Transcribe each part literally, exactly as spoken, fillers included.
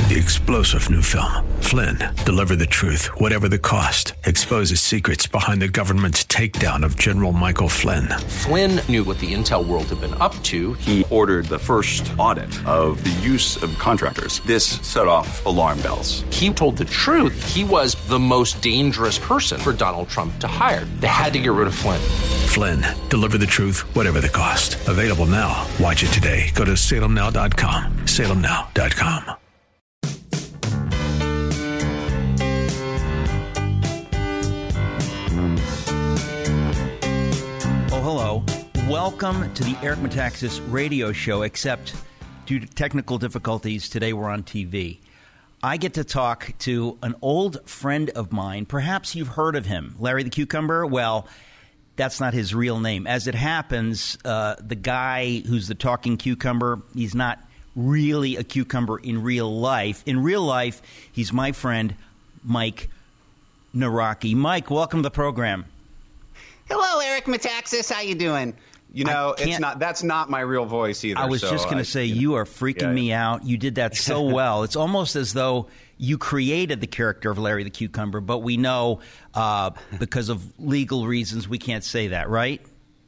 The explosive new film, Flynn, deliver the truth, whatever the cost, exposes secrets behind the government's takedown of General Michael Flynn. Flynn knew what the intel world had been up to. He ordered the first audit of the use of contractors. This set off alarm bells. He told the truth. He was the most dangerous person for Donald Trump to hire. They had to get rid of Flynn. Flynn, deliver the truth, whatever the cost. Available now. Watch it today. Go to salem now dot com. salem now dot com. Hello. Welcome to the Eric Metaxas radio show, except due to technical difficulties, today we're on T V. I get to talk to an old friend of mine. Perhaps you've heard of him. Larry the Cucumber? Well, that's not his real name. As it happens, uh, the guy who's the talking cucumber, he's not really a cucumber in real life. In real life, he's my friend, Mike Nawrocki. Mike, welcome to the program. Hello, Eric Metaxas. How you doing? You know, it's not. That's not my real voice either. I was so just going to say, you, know, you are freaking yeah, me out. You did that so well. It's almost as though you created the character of Larry the Cucumber, but we know uh, because of legal reasons we can't say that, right?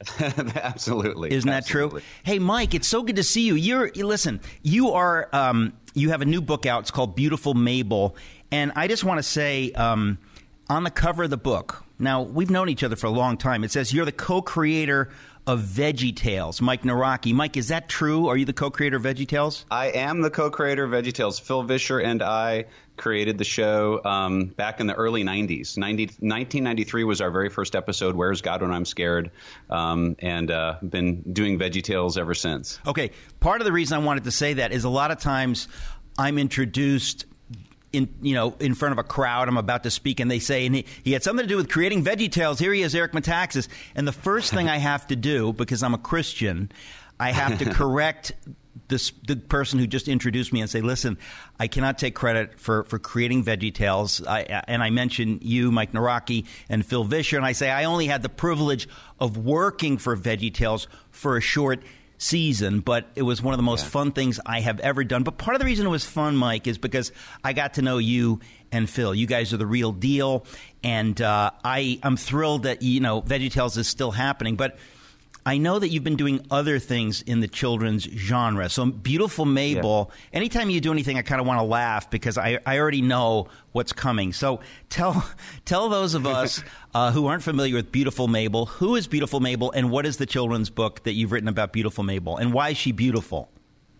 Absolutely. Isn't that Absolutely. true? Hey, Mike, it's so good to see you. You're you listen. You are. Um, you have a new book out. It's called Beautiful Mabel, and I just want to say, um, on the cover of the book. Now, we've known each other for a long time. It says you're the co-creator of VeggieTales, Mike Nawrocki. Mike, is that true? Are you the co-creator of VeggieTales? I am the co-creator of VeggieTales. Phil Vischer and I created the show um, back in the early nineties. ninety, nineteen ninety-three was our very first episode, Where's God When I'm Scared? Um, and uh, been doing VeggieTales ever since. Okay. Part of the reason I wanted to say that is a lot of times I'm introduced in you know in front of a crowd. I'm about to speak, and they say, and he, he had something to do with creating VeggieTales. Here he is, Eric Metaxas. And the first thing I have to do, because I'm a Christian, I have to correct this the person who just introduced me and say, listen, I cannot take credit for, for creating VeggieTales. I, and I mention you, Mike Nawrocki, and Phil Vischer, and I say I only had the privilege of working for VeggieTales for a short season, but it was one of the most yeah. fun things I have ever done. But part of the reason it was fun, Mike, is because I got to know you and Phil. You guys are the real deal, and uh, I, I'm thrilled that, you know, VeggieTales is still happening. But I know that you've been doing other things in the children's genre. So Beautiful Mabel, yeah. anytime you do anything, I kind of want to laugh because I, I already know what's coming. So tell tell those of us uh, who aren't familiar with Beautiful Mabel, who is Beautiful Mabel, and what is the children's book that you've written about Beautiful Mabel, and why is she beautiful?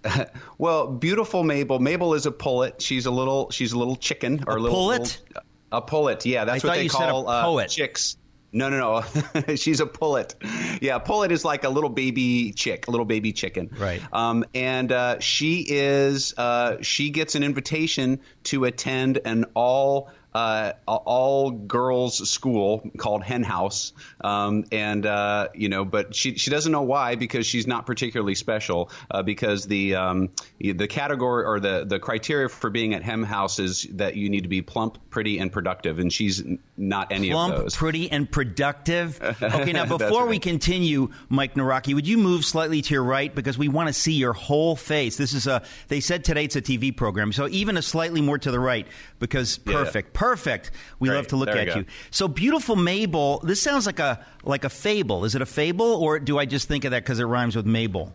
Well, Beautiful Mabel. Mabel is a pullet. She's a little. She's a little chicken or a little pullet. Little, a pullet. Yeah, that's I what they you call said a poet. Uh, chicks. No, no, no. She's a pullet. Yeah, pullet is like a little baby chick, a little baby chicken. Right. Um, and uh, she is. Uh, she gets an invitation to attend an all. Uh, all girls school called Hen House, um, and uh, you know, but she she doesn't know why, because she's not particularly special, uh, because the um, the category or the the criteria for being at Hen House is that you need to be plump, pretty, and productive, and she's not any plump, of those. Plump, pretty, and productive. Okay, now before right. we continue, Mike Nawrocki, would you move slightly to your right, because we want to see your whole face. This is a. They said today it's a T V program, so even a slightly more to the right, because perfect. Yeah. Perfect. We Great. love to look there at you, you. So Beautiful Mabel, this sounds like a like a fable. Is it a fable, or do I just think of that because it rhymes with Mabel?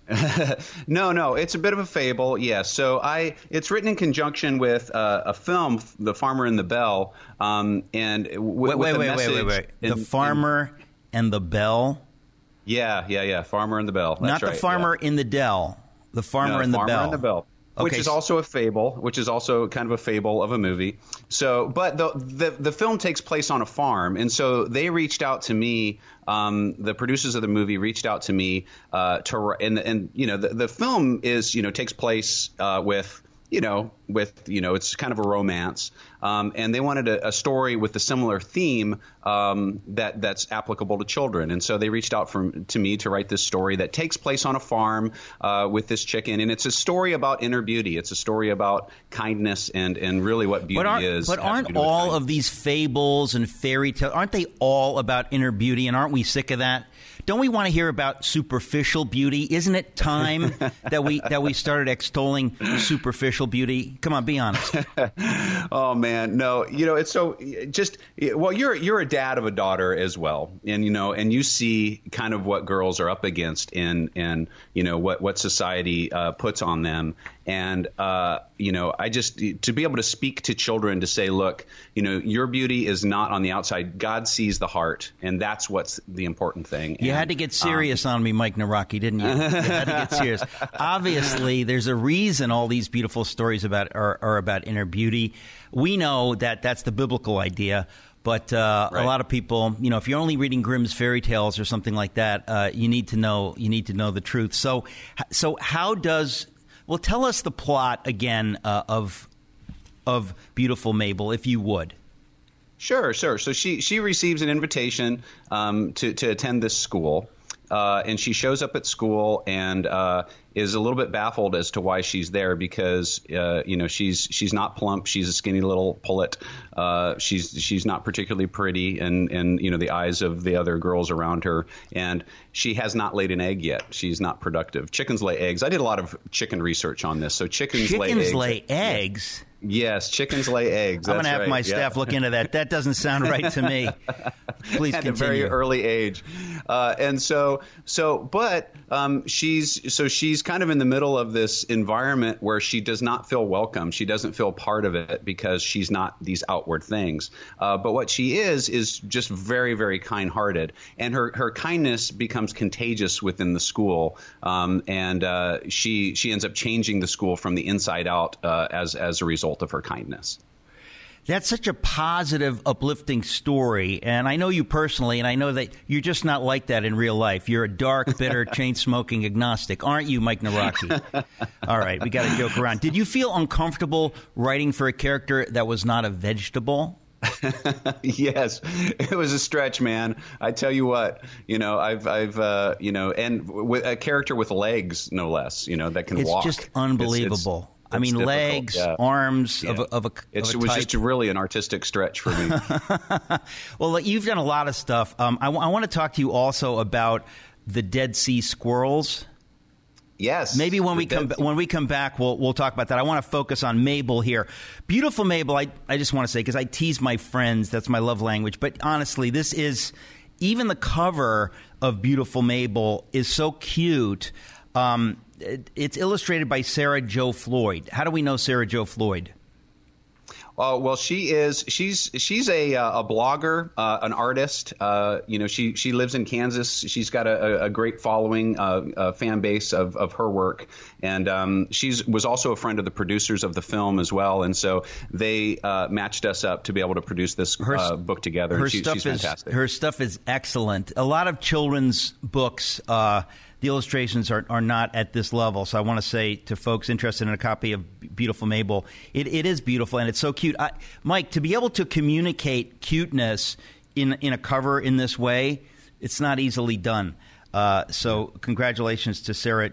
no, no, it's a bit of a fable. Yes. Yeah. So I, it's written in conjunction with uh, a film, The Farmer and the Belle, um, and w- wait, with wait, a wait, message. wait, wait, wait. In, the Farmer in, and the Belle. Yeah, yeah, yeah. Farmer and the Belle. That's Not right, the Farmer yeah. in the Dell. The Farmer no, and the farmer Belle. And the Belle. Which okay. is also a fable, which is also kind of a fable of a movie. So, but the the, the film takes place on a farm, and so they reached out to me. Um, the producers of the movie reached out to me uh, to, and and you know the the film is you know takes place uh, with. You know, with, you know, it's kind of a romance. Um, and they wanted a, a story with a similar theme um, that that's applicable to children. And so they reached out from, to me to write this story that takes place on a farm uh, with this chicken. And it's a story about inner beauty. It's a story about kindness and, and really what beauty but is. But aren't all of these fables and fairy tales, aren't they all about inner beauty? And aren't we sick of that? Don't we want to hear about superficial beauty? Isn't it time that we that we started extolling superficial beauty? Come on, be honest. Oh man, no, you know it's so just well, you're you're a dad of a daughter as well, and you know, and you see kind of what girls are up against in and you know what what society uh, puts on them. And, uh, you know, I just to be able to speak to children to say, look, you know, your beauty is not on the outside. God sees the heart. And that's what's the important thing. You and, had to get serious um, on me, Mike Nawrocki, didn't you? You had to get serious. Obviously, there's a reason all these beautiful stories about are, are about inner beauty. We know that that's the biblical idea. But uh, right. a lot of people, you know, if you're only reading Grimm's fairy tales or something like that, uh, you need to know you need to know the truth. So, so how does Well, tell us the plot again uh, of of Beautiful Mabel, if you would. Sure, sure. So she she receives an invitation um, to to attend this school, uh, and she shows up at school and uh, is a little bit baffled as to why she's there because uh, you know she's she's not plump, she's a skinny little pullet, uh, she's she's not particularly pretty, and and you know the eyes of the other girls around her, and she has not laid an egg yet. She's not productive. Chickens lay eggs. I did a lot of chicken research on this. So chickens, chickens lay eggs. Chickens lay eggs. Yes, chickens lay eggs. I'm going to have right. my yeah. staff look into that. That doesn't sound right to me. Please At continue. a very early age, uh, and so so, but um, she's so she's kind of in the middle of this environment where she does not feel welcome. She doesn't feel part of it because she's not these outward things. Uh, but what she is is just very, very kind-hearted, and her her kindness becomes contagious within the school, um, and uh, she she ends up changing the school from the inside out uh, as as a result of her kindness. That's such a positive, uplifting story. And I know you personally, and I know that you're just not like that in real life. You're a dark, bitter, chain-smoking agnostic. Aren't you, Mike Nawrocki? All right, we got to joke around. Did you feel uncomfortable writing for a character that was not a vegetable? Yes, it was a stretch, man. I tell you what, you know, I've, I've, uh, you know, and with a character with legs, no less, you know, that can it's walk. It's just unbelievable. It's, it's, I mean, legs, yeah. arms yeah. of a, of a it's, of a It was type. just really an artistic stretch for me. Well, you've done a lot of stuff. Um, I, w- I want to talk to you also about the Dead Sea Squirrels. Yes. Maybe when we come Sea. when we come back, we'll we'll talk about that. I want to focus on Mabel here. Beautiful Mabel. I I just want to say, because I tease my friends, that's my love language. But honestly, this is even the cover of Beautiful Mabel is so cute. Um, it, it's illustrated by Sarah Jo Floyd. How do we know Sarah Jo Floyd? Uh, well, she is. She's she's a uh, a blogger, uh, an artist. Uh, you know, she she lives in Kansas. She's got a, a great following, uh, a fan base of, of her work, and um, she's was also a friend of the producers of the film as well. And so they uh, matched us up to be able to produce this her, uh, book together. Her she, stuff she's is fantastic. Her stuff is excellent. A lot of children's books. Uh, The illustrations are, are not at this level. So I want to say to folks interested in a copy of Beautiful Mabel, it, it is beautiful and it's so cute. I, Mike, to be able to communicate cuteness in in a cover in this way, it's not easily done. Uh, so congratulations to Sarah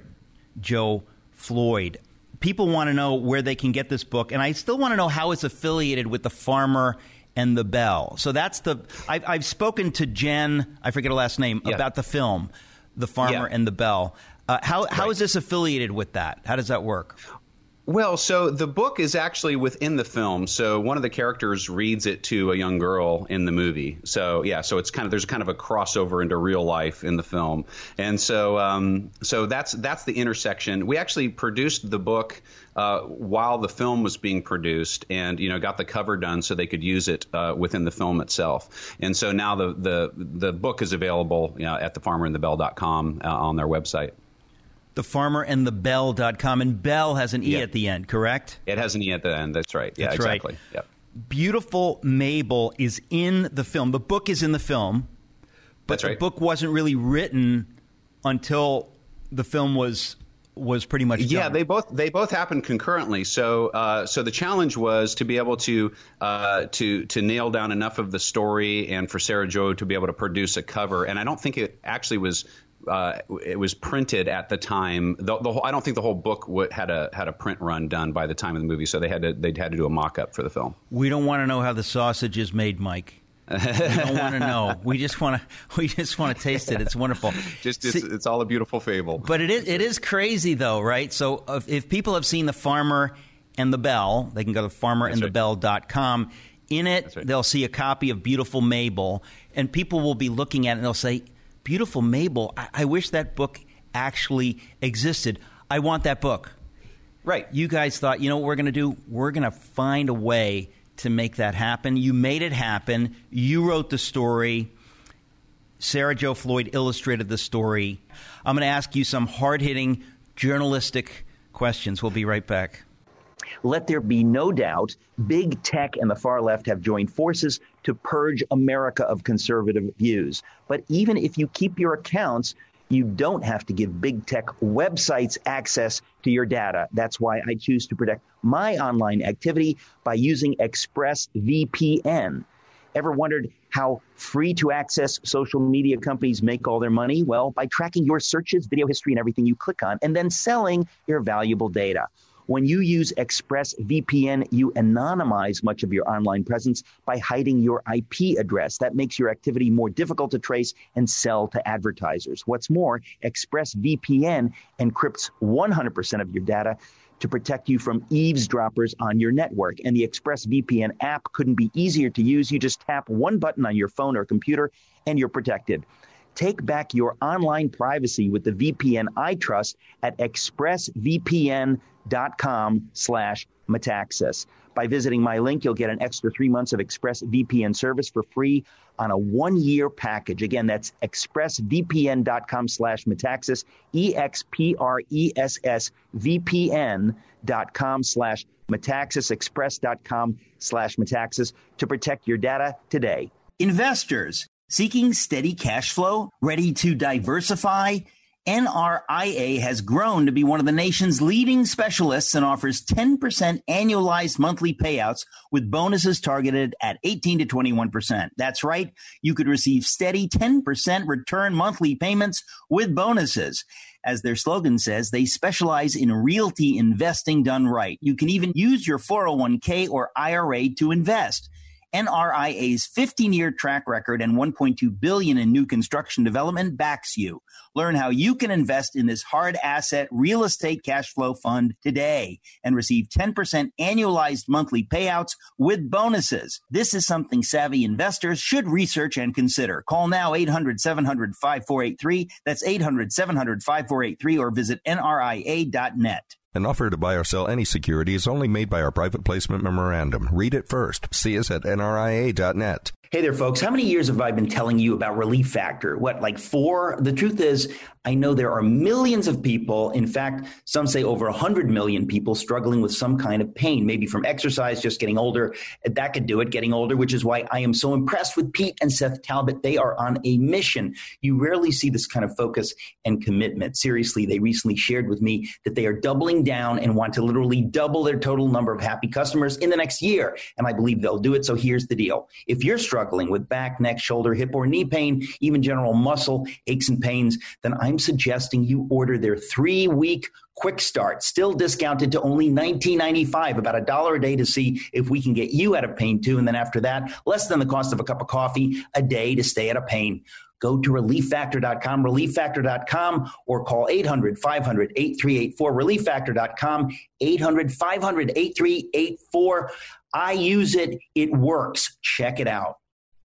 Jo Floyd. People want to know where they can get this book, and I still want to know how it's affiliated with The Farmer and the Belle. So that's the I've, I've spoken to Jen, I forget her last name, yeah. about the film. The Farmer yeah. and the Belle. Uh, how how right. is this affiliated with that? How does that work? Well, so the book is actually within the film. So one of the characters reads it to a young girl in the movie. So yeah, so it's kind of there's kind of a crossover into real life in the film, and so um, so that's that's the intersection. We actually produced the book uh, while the film was being produced, and you know got the cover done so they could use it uh, within the film itself. And so now the the the book is available you know, at the farmer and the belle dot com uh, on their website. the farmer and the belle dot com, and Belle has an E yeah. at the end, correct? It has an E at the end. That's right. Yeah, That's exactly. Right. Yep. Beautiful Mabel is in the film. The book is in the film, but That's right. the book wasn't really written until the film was was pretty much done. Yeah, they both they both happened concurrently. So uh, so the challenge was to be able to uh, to to nail down enough of the story, and for Sarah Jo to be able to produce a cover. And I don't think it actually was. Uh, it was printed at the time. The, the whole, I don't think the whole book w- had a had a print run done by the time of the movie, so they had to they had to do a mock up for the film. We don't want to know how the sausage is made, Mike. We don't want to know. We just want to. We just want to taste it. It's wonderful. Just it's, See, it's all a beautiful fable. But it is it is crazy though, right? So if, if people have seen The Farmer and the Belle, they can go to farmer and the belle dot com. In it, right. They'll see a copy of Beautiful Mabel, and people will be looking at it and they'll say, "Beautiful Mabel, I, I wish that book actually existed. I want that book." Right. You guys thought, you know what we're going to do? We're going to find a way to make that happen. You made it happen. You wrote the story. Sarah Jo Floyd illustrated the story. I'm going to ask you some hard-hitting journalistic questions. We'll be right back. Let there be no doubt, big tech and the far left have joined forces to purge America of conservative views. But even if you keep your accounts, you don't have to give big tech websites access to your data. That's why I choose to protect my online activity by using ExpressVPN. Ever wondered how free-to-access social media companies make all their money? Well, by tracking your searches, video history, and everything you click on, and then selling your valuable data. When you use ExpressVPN, you anonymize much of your online presence by hiding your I P address. That makes your activity more difficult to trace and sell to advertisers. What's more, ExpressVPN encrypts one hundred percent of your data to protect you from eavesdroppers on your network. And the ExpressVPN app couldn't be easier to use. You just tap one button on your phone or computer, and you're protected. Take back your online privacy with the V P N I trust at expressvpn.com slash Metaxas. By visiting my link, you'll get an extra three months of ExpressVPN service for free on a one-year package. Again, that's expressvpn.com slash Metaxas, E-X-P-R-E-S-S-V-P-N dot com slash Metaxas, express.com slash Metaxas to protect your data today. Investors seeking steady cash flow, ready to diversify? N R I A has grown to be one of the nation's leading specialists and offers ten percent annualized monthly payouts with bonuses targeted at eighteen to twenty-one percent. That's right. You could receive steady ten percent return monthly payments with bonuses. As their slogan says, they specialize in realty investing done right. You can even use your four oh one k or I R A to invest. N R I A's fifteen-year track record and one point two billion dollars in new construction development backs you. Learn how you can invest in this hard asset real estate cash flow fund today and receive ten percent annualized monthly payouts with bonuses. This is something savvy investors should research and consider. Call now eight hundred, seven hundred, five four eight three. That's eight hundred, seven hundred, five four eight three or visit N R I A dot net. An offer to buy or sell any security is only made by our private placement memorandum. Read it first. See us at N R I A dot net. Hey there, folks. How many years have I been telling you about Relief Factor? What, like four? The truth is, I know there are millions of people, in fact, some say over one hundred million people struggling with some kind of pain, maybe from exercise, just getting older. That could do it, getting older, which is why I am so impressed with Pete and Seth Talbot. They are on a mission. You rarely see this kind of focus and commitment. Seriously, they recently shared with me that they are doubling down and want to literally double their total number of happy customers in the next year. And I believe they'll do it. So here's the deal. If you're struggling with back, neck, shoulder, hip, or knee pain, even general muscle aches and pains, then I'm suggesting you order their three-week quick start, still discounted to only nineteen ninety-five, about a dollar a day to see if we can get you out of pain too. And then after that, less than the cost of a cup of coffee a day to stay out of pain. Go to relief factor dot com, relief factor dot com, or call eight hundred, five hundred, eight three eight four, relief factor dot com, eight hundred, five hundred, eight three eight four. I use it. It works. Check it out.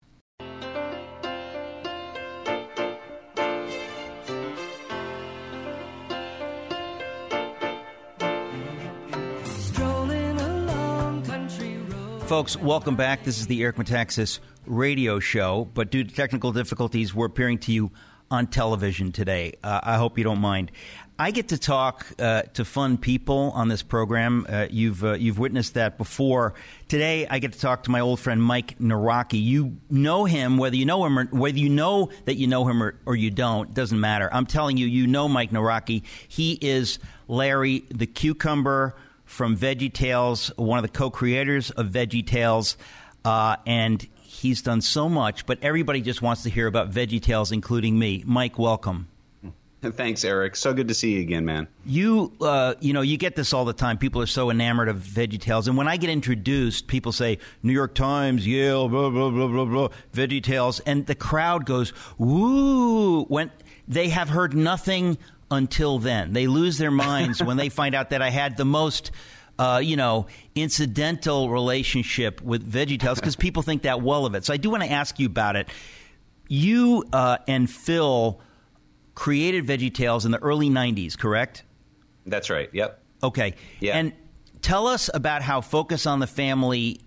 Folks, welcome back. This is the Eric Metaxas radio show, but due to technical difficulties, we're appearing to you on television today. Uh, I hope you don't mind. I get to talk uh, to fun people on this program. Uh, you've uh, you've witnessed that before. Today, I get to talk to my old friend Mike Nawrocki. You know him, whether you know him or whether you know that you know him or, or you don't. Doesn't matter. I'm telling you, you know Mike Nawrocki. He is Larry the Cucumber from VeggieTales, one of the co-creators of VeggieTales, uh, and he's done so much, but everybody just wants to hear about VeggieTales, including me. Mike, welcome. Thanks, Eric. So good to see you again, man. You, uh, you know, you get this all the time. People are so enamored of VeggieTales, and when I get introduced, people say New York Times, Yale, blah blah blah blah blah, VeggieTales, and the crowd goes woo when they have heard nothing until then. They lose their minds when they find out that I had the most, uh, you know, incidental relationship with VeggieTales because people think that well of it. So I do want to ask you about it. You uh, and Phil created VeggieTales in the early nineties, correct? That's right. Yep. Okay. Yeah. And tell us about how Focus on the Family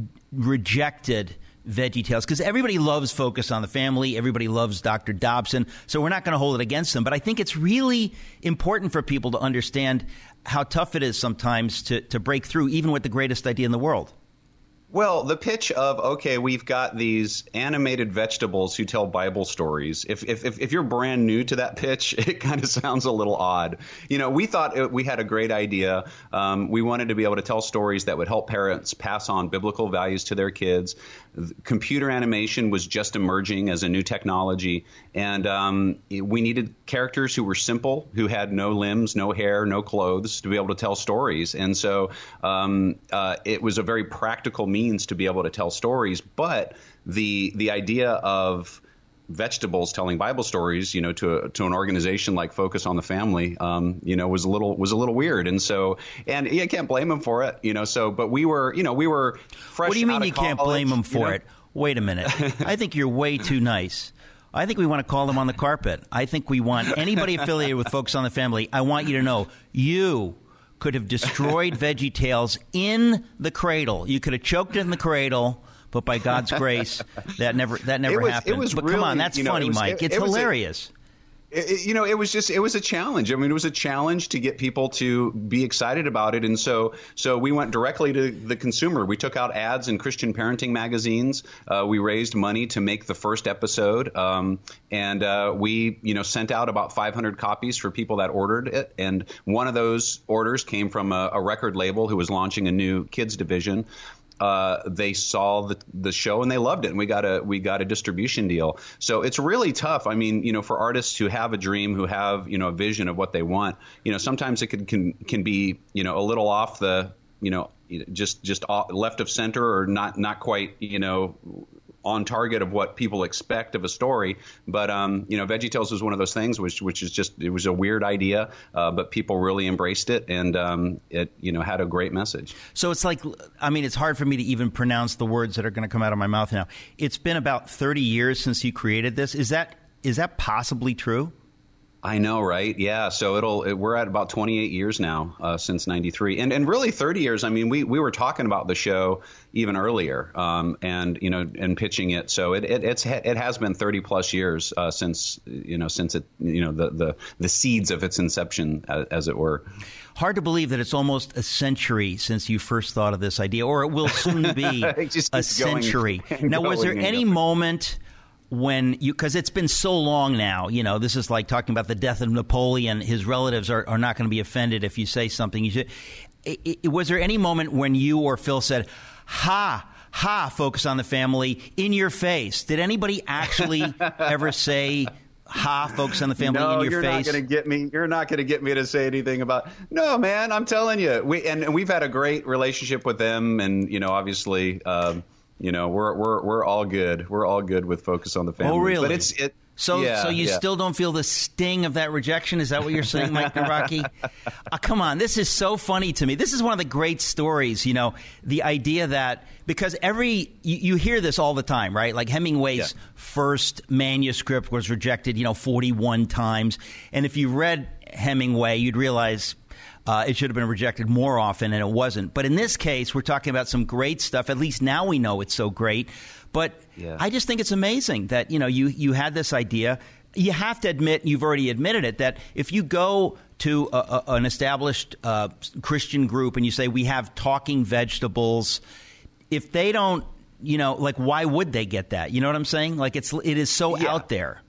rejected VeggieTales, because everybody loves Focus on the Family. Everybody loves Doctor Dobson. So we're not going to hold it against them. But I think it's really important for people to understand how tough it is sometimes to, to break through, even with the greatest idea in the world. Well, the pitch of, okay, we've got these animated vegetables who tell Bible stories. If if if you're brand new to that pitch, it kind of sounds a little odd. You know, we thought it, we had a great idea. Um, we wanted to be able to tell stories that would help parents pass on biblical values to their kids. Computer animation was just emerging as a new technology, and um, we needed characters who were simple, who had no limbs, no hair, no clothes, to be able to tell stories. And so um, uh, it was a very practical means to be able to tell stories. But the the idea of vegetables telling Bible stories, you know, to a, to an organization like Focus on the Family, um, you know, was a little was a little weird. And so, and you can't blame them for it, you know. So, but we were, you know, we were fresh. What do you mean out of you can't college, blame them for you know? it? Wait a minute. I think you're way too nice. I think we want to call them on the carpet. I think we want anybody affiliated with Focus on the Family. I want you to know you could have destroyed VeggieTales in the cradle. You could have choked it in the cradle. But by God's grace, that never that never it was, happened. It was but really, come on, that's you know, funny, it was, Mike. it, it's it hilarious. A, it, you know, it was just it was a challenge. I mean, it was a challenge to get people to be excited about it, and so so we went directly to the consumer. We took out ads in Christian parenting magazines. Uh, we raised money to make the first episode, um, and uh, we you know sent out about five hundred copies for people that ordered it. And one of those orders came from a, a record label who was launching a new kids division. Uh, they saw the the show and they loved it, and we got a we got a distribution deal. So it's really tough. I mean, you know, for artists who have a dream, who have you know a vision of what they want, you know, sometimes it can can, can be you know a little off the you know just just off, left of center, or not not quite you know on target of what people expect of a story. But, um, you know, VeggieTales was one of those things which which is just, it was a weird idea, uh, but people really embraced it, and um, it, you know, had a great message. So it's like, I mean, it's hard for me to even pronounce the words that are going to come out of my mouth now. It's been about thirty years since you created this. Is that is that possibly true? I know, right? Yeah. So it'll it, we're at about twenty-eight years now uh, since ninety-three, and and really thirty years. I mean, we we were talking about the show even earlier, um, and you know, and pitching it. So it, it it's it has been thirty plus years uh, since you know since it you know the the the seeds of its inception, as, as it were. Hard to believe that it's almost a century since you first thought of this idea, or it will soon be a century. Now, was there any moment when you, because it's been so long now, you know, this is like talking about the death of Napoleon. His relatives are, are not going to be offended if you say something. You should, it, it, was there any moment when you or Phil said, ha, ha, Focus on the Family, in your face? Did anybody actually ever say, ha, Focus on the Family, no, in your you're face? Not gonna get me, you're not going to get me to say anything about, no, man, I'm telling you. We, and, and we've had a great relationship with them, and, you know, obviously, um, you know, we're we're we're all good. We're all good with Focus on the Family. Oh, really? But it's it. So, yeah, so you yeah. still don't feel the sting of that rejection? Is that what you're saying, Mike Nawrocki? uh, come on, this is so funny to me. This is one of the great stories. You know, the idea that, because every you, you hear this all the time, right? Like Hemingway's yeah. first manuscript was rejected, you know, forty-one times. And if you read Hemingway, you'd realize Uh, it should have been rejected more often, and it wasn't. But in this case, we're talking about some great stuff. At least now we know it's so great. But yeah. I just think it's amazing that, you know, you, you had this idea. You have to admit, you've already admitted it, that if you go to a, a, an established uh, Christian group and you say, we have talking vegetables, if they don't, you know, like, why would they get that? You know what I'm saying? Like, it's it is so yeah. out there.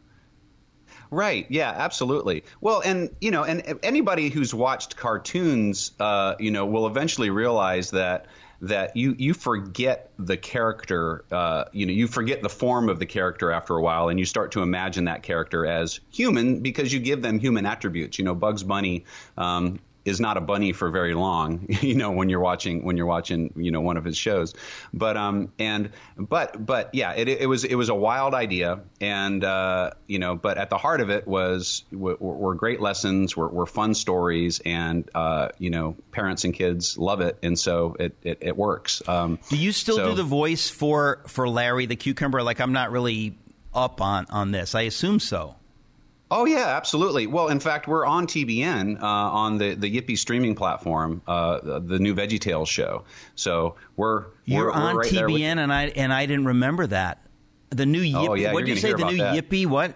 Right. Yeah, absolutely. Well, and, you know, and anybody who's watched cartoons, uh, you know, will eventually realize that that you you forget the character. Uh, you know, you forget the form of the character after a while, and you start to imagine that character as human because you give them human attributes. You know, Bugs Bunny. Um, is not a bunny for very long, you know, when you're watching when you're watching, you know, one of his shows. But um and but but yeah, it it was it was a wild idea, and uh, you know, but at the heart of it was were, were great lessons, were, were fun stories, and uh, you know, parents and kids love it, and so it it, it works. Um, do you still so, do the voice for for Larry the Cucumber? Like, I'm not really up on on this. I assume so. Oh, yeah, absolutely. Well, in fact, we're on T B N uh, on the, the Yippee streaming platform, uh, the new VeggieTales show. So we're You're we're, on we're right T B N, there and I and I didn't remember that. The new Yippee. Oh, yeah, what did you say? The new that. Yippee what?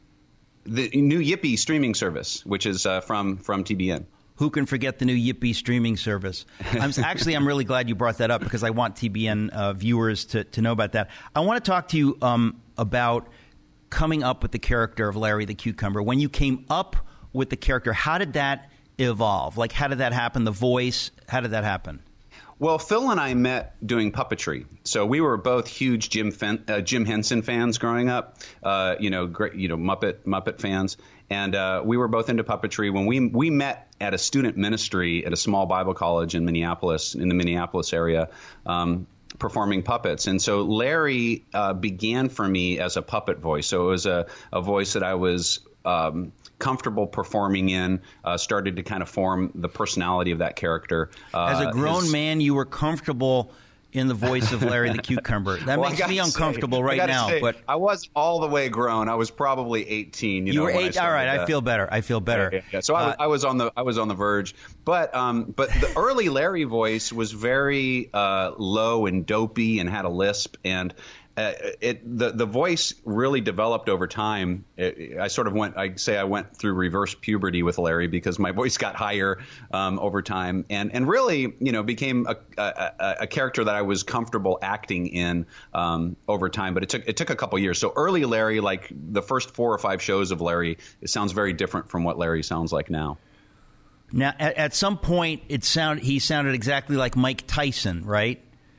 The new Yippee streaming service, which is uh, from from T B N. Who can forget the new Yippee streaming service? I'm actually I'm really glad you brought that up because I want T B N uh, viewers to to know about that. I want to talk to you um, about coming up with the character of Larry the Cucumber. When you came up with the character, how did that evolve? Like, how did that happen? The voice, how did that happen? Well, Phil and I met doing puppetry. So we were both huge Jim Fen- uh, Jim Henson fans growing up, uh, you know, great, you know, Muppet Muppet fans. And uh, we were both into puppetry. When we we met at a student ministry at a small Bible college in Minneapolis, in the Minneapolis area, um, performing puppets. And so Larry uh, began for me as a puppet voice. So it was a, a voice that I was um, comfortable performing in, uh, started to kind of form the personality of that character. Uh, as a grown his, man, you were comfortable in the voice of Larry the Cucumber. That well, makes me uncomfortable say, right now. Say, but I wasn't all the way grown. I was probably eighteen. You, you know, were eight. All right, that. I feel better. I feel better. Yeah, yeah, yeah. So I, was, uh, I was on the I was on the verge, but um, but the early Larry voice was very uh, low and dopey and had a lisp, and uh, it the the voice really developed over time. It, I sort of went. I say I went through reverse puberty with Larry because my voice got higher um, over time, and and really, you know, became a, a, a character that I was comfortable acting in um, over time. But it took it took a couple years. So early Larry, like the first four or five shows of Larry, it sounds very different from what Larry sounds like now. Now, at, at some point, it sound he sounded exactly like Mike Tyson, right?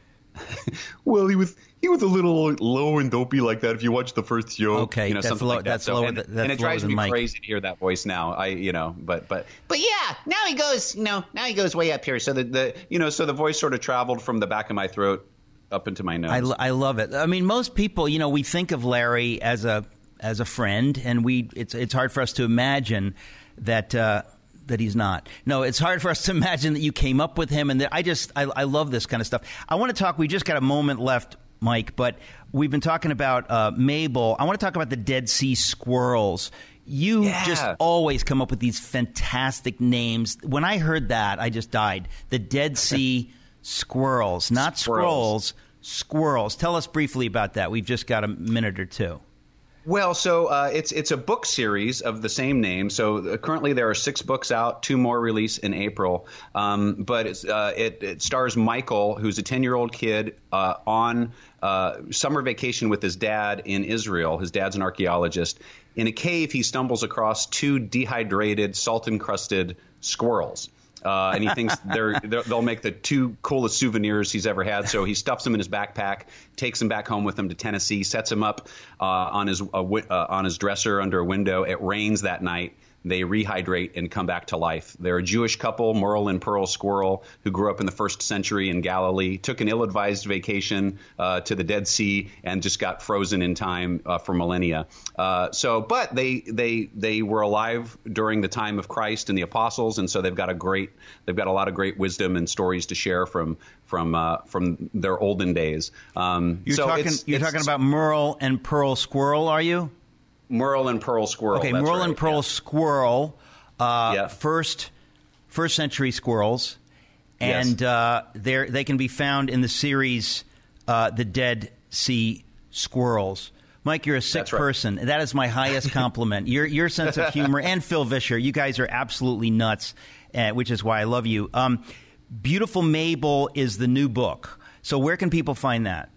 Well, he was he was a little low and dopey like that. If you watch the first show, okay, you know, that's something low, like that. that's so, lower. And, that's and it lower drives than me Mike. crazy to hear that voice now. I, you know, but but But yeah, now he goes, you know, now he goes way up here. so the, the you know, so the voice sort of traveled from the back of my throat up into my nose. I, I love it. I mean, most people, you know, we think of Larry as a as a friend, and we it's it's hard for us to imagine that. Uh, that he's not. No, it's hard for us to imagine that you came up with him. And that I just, I, I love this kind of stuff. I want to talk, we just got a moment left, Mike, but we've been talking about uh, Mabel. I want to talk about the Dead Sea Squirrels. You yeah. just always come up with these fantastic names. When I heard that, I just died. The Dead Sea Squirrels, not Squirrels. Squirrels, Squirrels. Tell us briefly about that. We've just got a minute or two. Well, so uh, it's it's a book series of the same name. So uh, currently there are six books out, two more release in April. Um, but it's, uh, it, it stars Michael, who's a ten-year-old kid uh, on uh, summer vacation with his dad in Israel. His dad's an archaeologist. In a cave, he stumbles across two dehydrated, salt-encrusted squirrels. Uh, and he thinks they're, they're, they'll make the two coolest souvenirs he's ever had. So he stuffs them in his backpack, takes them back home with him to Tennessee, sets them up uh, on his uh, w- uh, on his dresser under a window. It rains that night. They rehydrate and come back to life. They're a Jewish couple, Merle and Pearl Squirrel, who grew up in the first century in Galilee, took an ill-advised vacation uh, to the Dead Sea, and just got frozen in time uh, for millennia. Uh, so, but they they they were alive during the time of Christ and the apostles, and so they've got a great they've got a lot of great wisdom and stories to share from from uh, from their olden days. Um, you're so talking it's, you're it's, talking about Merle and Pearl Squirrel, are you? Merle and Pearl Squirrel. Okay, that's Merle right, and Pearl yeah. Squirrel, uh, yeah. first first century squirrels, Yes. and uh, they they can be found in the series uh, The Dead Sea Squirrels. Mike, you're a sick That's right. person. That is my highest compliment. Your your sense of humor, and Phil Vischer, you guys are absolutely nuts, uh, which is why I love you. Um, Beautiful Mabel is the new book. So where can people find that?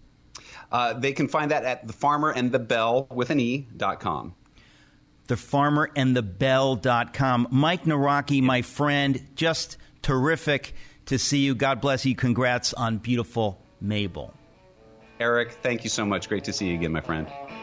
Uh, they can find that at the farmer and the bell with an E dot com. the farmer and the bell dot com. Mike Nawrocki, my friend, just terrific to see you. God bless you. Congrats on beautiful Mabel. Eric, thank you so much. Great to see you again, my friend.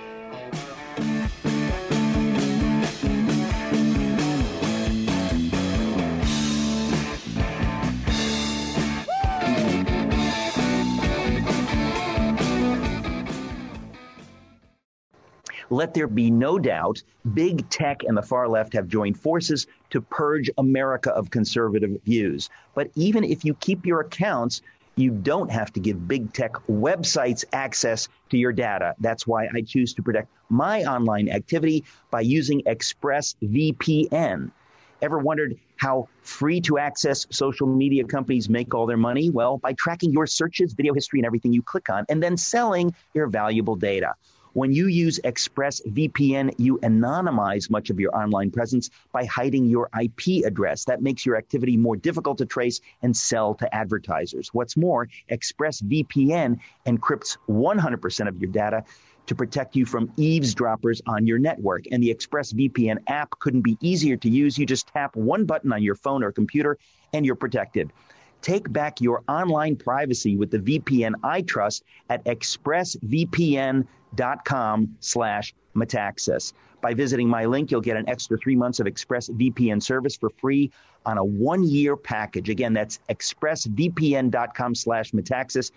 Let there be no doubt, big tech and the far left have joined forces to purge America of conservative views. But even if you keep your accounts, you don't have to give big tech websites access to your data. That's why I choose to protect my online activity by using ExpressVPN. Ever wondered how free-to-access social media companies make all their money? Well, by tracking your searches, video history, and everything you click on, and then selling your valuable data. When you use ExpressVPN, you anonymize much of your online presence by hiding your I P address. That makes your activity more difficult to trace and sell to advertisers. What's more, ExpressVPN encrypts one hundred percent of your data to protect you from eavesdroppers on your network. And the ExpressVPN app couldn't be easier to use. You just tap one button on your phone or computer, and you're protected. Take back your online privacy with the V P N I trust at expressvpn.com slash Metaxas. By visiting my link, you'll get an extra three months of ExpressVPN service for free on a one-year package. Again, that's expressvpn.com slash Metaxas,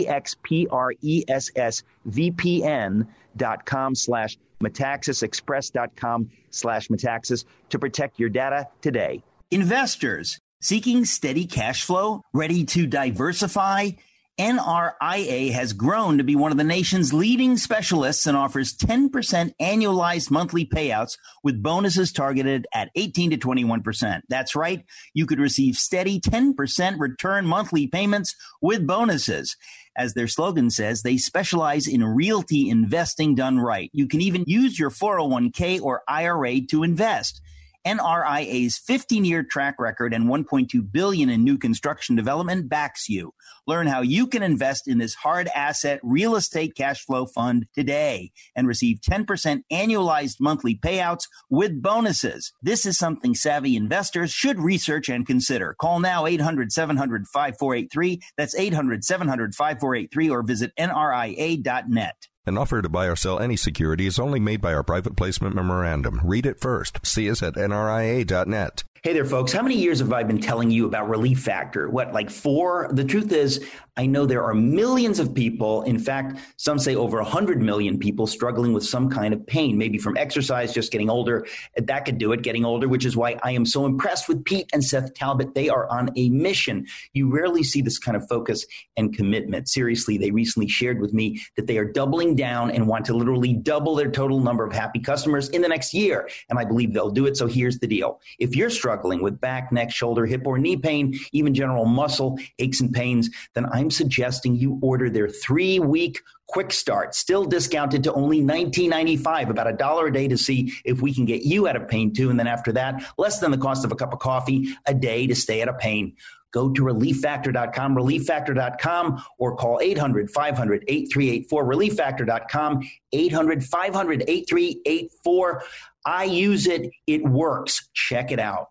E-X-P-R-E-S-S-V-P-N.com slash Metaxas, express.com slash Metaxas to protect your data today. Investors seeking steady cash flow, ready to diversify? N R I A has grown to be one of the nation's leading specialists and offers ten percent annualized monthly payouts with bonuses targeted at eighteen to twenty-one percent. That's right. You could receive steady ten percent return monthly payments with bonuses. As their slogan says, they specialize in realty investing done right. You can even use your four oh one k or I R A to invest. N R I A's fifteen-year track record and one point two billion dollars in new construction development backs you. Learn how you can invest in this hard asset real estate cash flow fund today and receive ten percent annualized monthly payouts with bonuses. This is something savvy investors should research and consider. Call now eight hundred, seven hundred, five four eight three. That's eight hundred, seven hundred, five four eight three or visit N R I A dot net. An offer to buy or sell any security is only made by our private placement memorandum. Read it first. See us at N R I A dot net. Hey there, folks. How many years have I been telling you about Relief Factor? What, like four? The truth is, I know there are millions of people, in fact, some say over one hundred million people struggling with some kind of pain, maybe from exercise, just getting older. That could do it, getting older, which is why I am so impressed with Pete and Seth Talbot. They are on a mission. You rarely see this kind of focus and commitment. Seriously, they recently shared with me that they are doubling down and want to literally double their total number of happy customers in the next year. And I believe they'll do it. So here's the deal. If you're struggling with back, neck, shoulder, hip, or knee pain, even general muscle aches and pains, then I'm suggesting you order their three-week quick start, still discounted to only nineteen ninety-five, about a dollar a day to see if we can get you out of pain too. And then after that, less than the cost of a cup of coffee a day to stay out of pain. Go to relief factor dot com, relief factor dot com, or call eight hundred, five hundred, eight three eight four, relief factor dot com, eight hundred, five hundred, eight three eight four. I use it. It works. Check it out.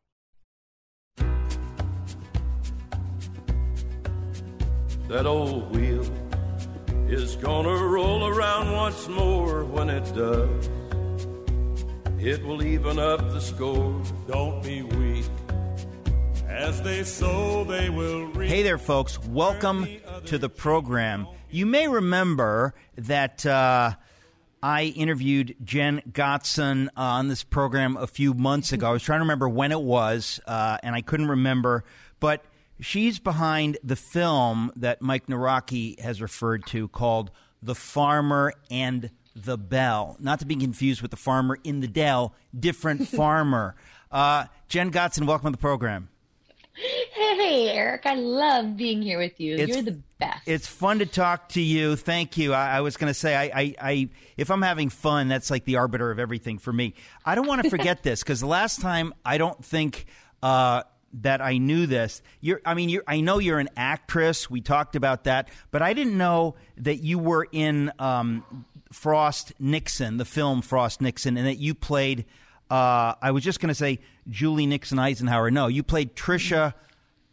That old wheel is gonna roll around once more. When it does, it will even up the score. Don't be weak. As they sow, they will reap. Hey there, folks. Welcome to the program. You may remember that uh, I interviewed Jen Gotzon uh, on this program a few months ago. I was trying to remember when it was, uh, and I couldn't remember. But she's behind the film that Mike Nawrocki has referred to called The Farmer and the Bell. Not to be confused with The Farmer in the Dell, different farmer. Uh, Jen Gotzon, welcome to the program. Hey, Eric. I love being here with you. It's, You're the best. It's fun to talk to you. Thank you. I, I was going to say, I, I, I, if I'm having fun, that's like the arbiter of everything for me. I don't want to forget this because the last time I don't think uh, – that I knew this. You're, I mean, you're, I know you're an actress. We talked about that, but I didn't know that you were in um, Frost Nixon, the film Frost Nixon, and that you played. Uh, I was just going to say Julie Nixon Eisenhower. No, you played Tricia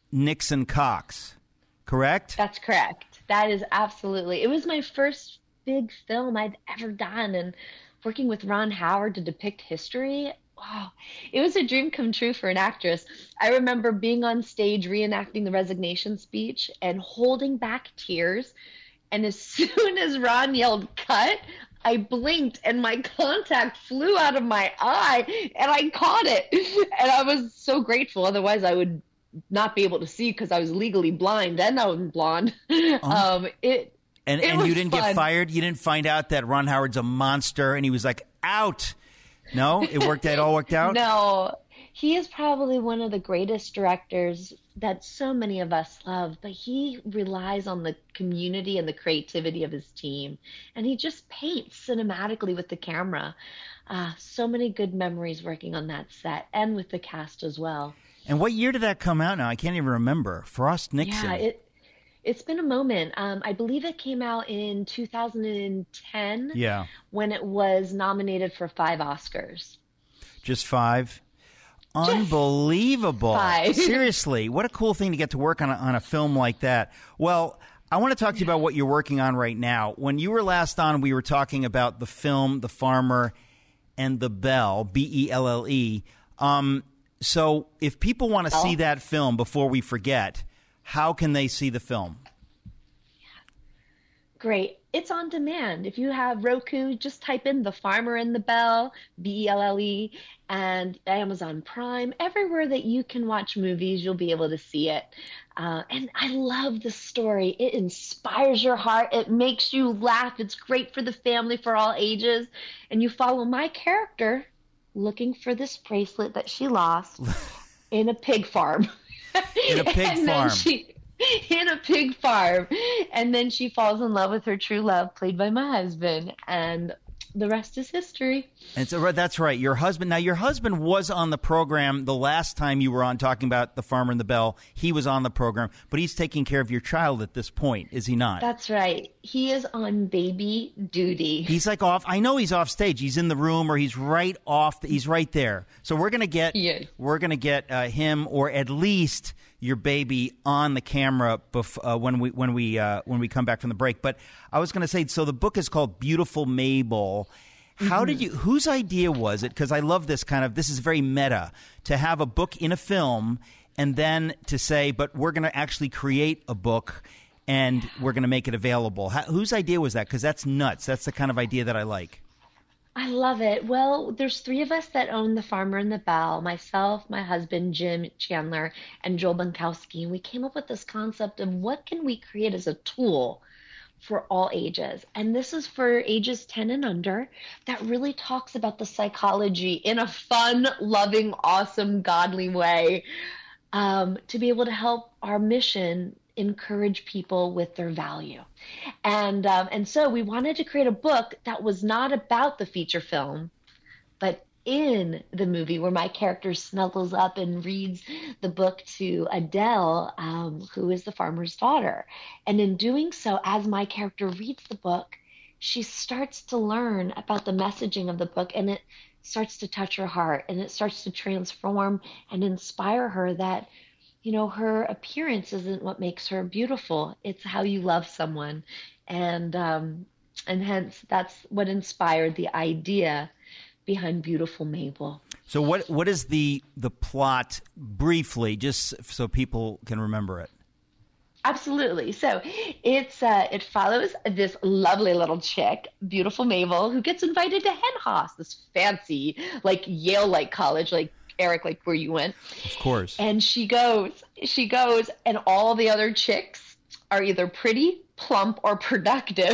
Nixon Cox, correct? That's correct. That is absolutely. It was my first big film I'd ever done, and working with Ron Howard to depict history, wow, it was a dream come true for an actress. I remember being on stage reenacting the resignation speech and holding back tears, and as soon as Ron yelled cut, I blinked and my contact flew out of my eye and I caught it. And I was so grateful. Otherwise, I would not be able to see because I was legally blind and I was blonde. Oh. Um, it And, it and you didn't fun. get fired? You didn't find out that Ron Howard's a monster and he was like, out? No? It worked out? It all worked out? No. He is probably one of the greatest directors that so many of us love, but he relies on the community and the creativity of his team. And he just paints cinematically with the camera. Uh, so many good memories working on that set and with the cast as well. And what year did that come out now? I can't even remember. Frost Nixon. Yeah, it, it's been a moment. Um, I believe it came out in two thousand ten Yeah. when it was nominated for five Oscars. Just five? Unbelievable. Five. Seriously, what a cool thing to get to work on a, on a film like that. Well, I want to talk to you about what you're working on right now. When you were last on, we were talking about the film The Farmer and the Belle, B E L L E. Um, so if people want to Oh. see that film before we forget, how can they see the film? Great. It's on demand. If you have Roku, just type in The Farmer and the Belle, B E L L E, and Amazon Prime. Everywhere that you can watch movies, you'll be able to see it. Uh, and I love the story. It inspires your heart. It makes you laugh. It's great for the family, for all ages. And you follow my character looking for this bracelet that she lost in a pig farm. In a pig and then farm. She, in a pig farm. And then she falls in love with her true love, played by my husband. And the rest is history. And so that's right. Your husband. Now, your husband was on the program the last time you were on talking about The Farmer and the Belle. He was on the program, but he's taking care of your child at this point, is he not? That's right. He is on baby duty. He's like off. I know he's off stage. He's in the room, or he's right off. The, he's right there. So we're gonna get. Yes. We're gonna get uh, him, or at least your baby, on the camera bef- uh, when we when we uh, when we come back from the break. But I was gonna say. So the book is called Beautiful Mabel. How did you? Whose idea was it? Because I love this kind of. This is very meta to have a book in a film, and then to say, but we're going to actually create a book, and we're going to make it available. How, whose idea was that? Because that's nuts. That's the kind of idea that I like. I love it. Well, there's three of us that own The Farmer and the Belle, myself, my husband, Jim Chandler, and Joel Bunkowski. And we came up with this concept of what can we create as a tool for all ages. And this is for ages ten and under, that really talks about the psychology in a fun, loving, awesome, godly way, um, to be able to help our mission encourage people with their value. And um, and so we wanted to create a book that was not about the feature film, but in the movie, where my character snuggles up and reads the book to Adele, um, who is the farmer's daughter. And in doing so, as my character reads the book, she starts to learn about the messaging of the book, and it starts to touch her heart, and it starts to transform and inspire her that, you know, her appearance isn't what makes her beautiful. It's how you love someone. And um, and hence, that's what inspired the idea behind Beautiful Mabel. So what what is the the plot briefly, just so people can remember it? Absolutely. So it's uh, it follows this lovely little chick, Beautiful Mabel, who gets invited to Hen Haas, this fancy, like Yale-like college, like Eric, like where you went. Of course. And she goes, she goes, and all the other chicks are either pretty, plump, or productive.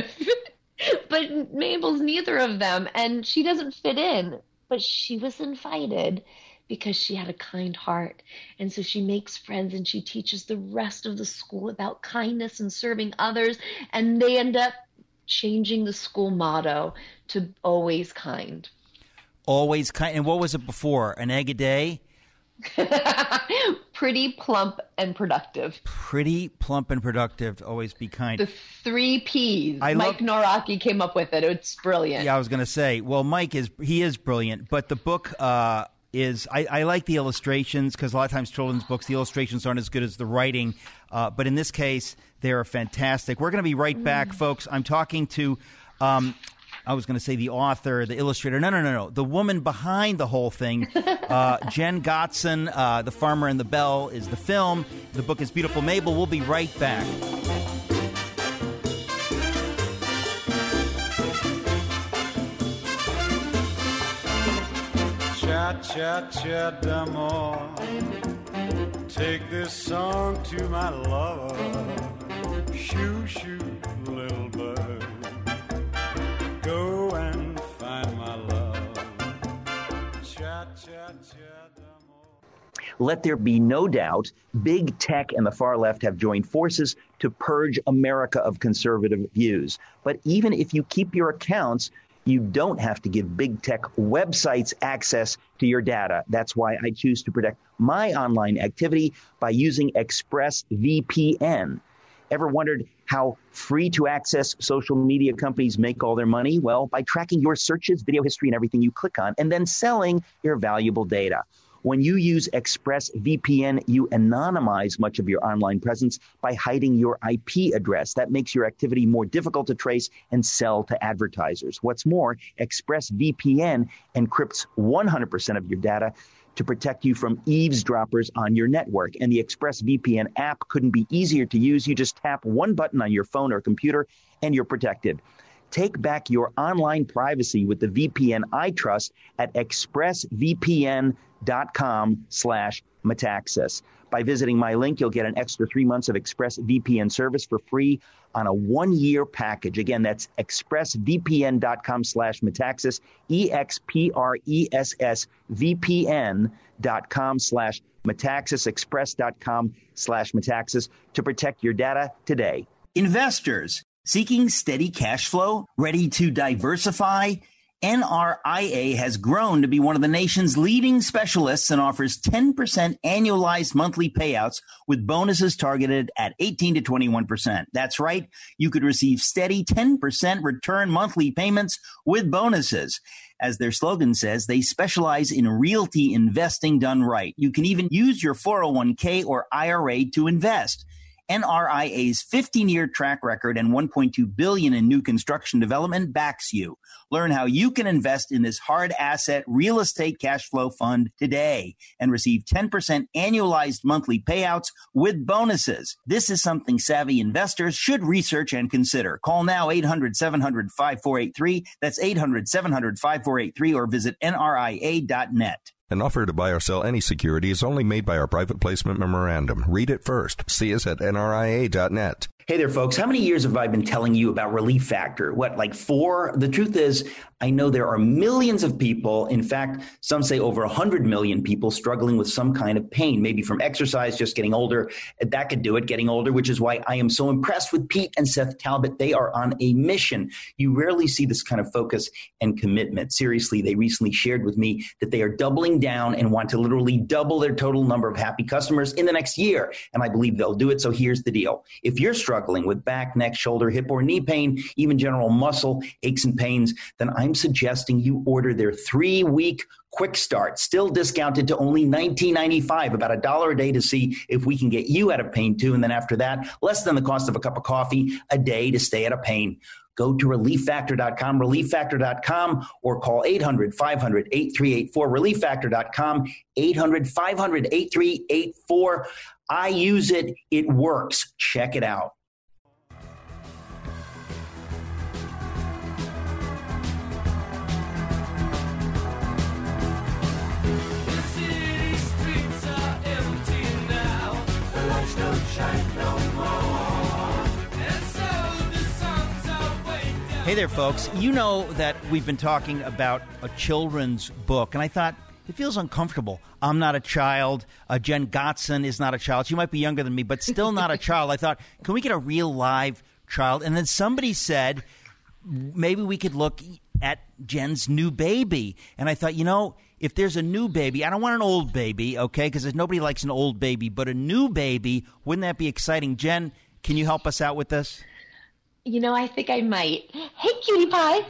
But Mabel's neither of them, and she doesn't fit in. But she was invited because she had a kind heart. And so she makes friends, and she teaches the rest of the school about kindness and serving others. And they end up changing the school motto to always kind. Always kind. And what was it before? An egg a day? Pretty, plump, and productive. Pretty, plump, and productive. Always be kind. The three P's. I Mike love- Noraki came up with it. It's brilliant. Yeah, I was going to say. Well, Mike is he is brilliant, but the book uh, is I, I like the illustrations because a lot of times children's books, the illustrations aren't as good as the writing. Uh, but in this case, they are fantastic. We're going to be right back, folks. I'm talking to, um, I was going to say the author, the illustrator. No, no, no, no. The woman behind the whole thing, uh, Jen Gotzon. Uh, The Farmer and the Belle is the film. The book is Beautiful Mabel. We'll be right back. Cha-cha-cha d'amour, take this song to my lover. Shoo, shoo, little bird, go and find my love. Cha-cha-cha d'amour. Let there be no doubt, big tech and the far left have joined forces to purge America of conservative views. But even if you keep your accounts, you don't have to give big tech websites access to your data. That's why I choose to protect my online activity by using ExpressVPN. Ever wondered how free-to-access social media companies make all their money? Well, by tracking your searches, video history, and everything you click on, and then selling your valuable data. When you use ExpressVPN, you anonymize much of your online presence by hiding your I P address. That makes your activity more difficult to trace and sell to advertisers. What's more, ExpressVPN encrypts one hundred percent of your data to protect you from eavesdroppers on your network. And the ExpressVPN app couldn't be easier to use. You just tap one button on your phone or computer, and you're protected. Take back your online privacy with the V P N I trust at expressvpn.com slash Metaxas. By visiting my link, you'll get an extra three months of ExpressVPN service for free on a one-year package. Again, that's expressvpn.com slash Metaxas, E-X-P-R-E-S-S-V-P-N.com slash Metaxas, express.com slash Metaxas to protect your data today. Investors seeking steady cash flow, ready to diversify? N R I A has grown to be one of the nation's leading specialists and offers ten percent annualized monthly payouts with bonuses targeted at eighteen to twenty-one percent. That's right. You could receive steady ten percent return monthly payments with bonuses. As their slogan says, they specialize in realty investing done right. You can even use your four oh one k or I R A to invest. N R I A's fifteen-year track record and one point two billion dollars in new construction development backs you. Learn how you can invest in this hard asset real estate cash flow fund today and receive ten percent annualized monthly payouts with bonuses. This is something savvy investors should research and consider. Call now eight hundred, seven hundred, five four eight three. That's eight hundred, seven hundred, five four eight three or visit N R I A dot net. An offer to buy or sell any security is only made by our private placement memorandum. Read it first. See us at N R I A dot net. Hey there, folks. How many years have I been telling you about Relief Factor? What, like four? The truth is, I know there are millions of people, in fact, some say over one hundred million people struggling with some kind of pain, maybe from exercise, just getting older. That could do it, getting older, which is why I am so impressed with Pete and Seth Talbot. They are on a mission. You rarely see this kind of focus and commitment. Seriously, they recently shared with me that they are doubling down and want to literally double their total number of happy customers in the next year. And I believe they'll do it. So here's the deal. If you're struggling with back, neck, shoulder, hip, or knee pain, even general muscle aches and pains, then I'm suggesting you order their three-week quick start, still discounted to only nineteen ninety-five, about a dollar a day to see if we can get you out of pain too. And then after that, less than the cost of a cup of coffee a day to stay out of pain. Go to relief factor dot com, relief factor dot com, or call eight hundred, five hundred, eight three eight four, relief factor dot com, eight hundred, five hundred, eight three eight four. I use it. It works. Check it out. Hey there, folks. You know that we've been talking about a children's book, and I thought it feels uncomfortable. I'm not a child. Uh, Jen Gotzon is not a child. She might be younger than me, but still not a child. I thought, can we get a real live child? And then somebody said, maybe we could look at Jen's new baby. And I thought, you know, if there's a new baby, I don't want an old baby, okay, because nobody likes an old baby, but a new baby, wouldn't that be exciting? Jen, can you help us out with this? You know, I think I might. Hey, cutie pie.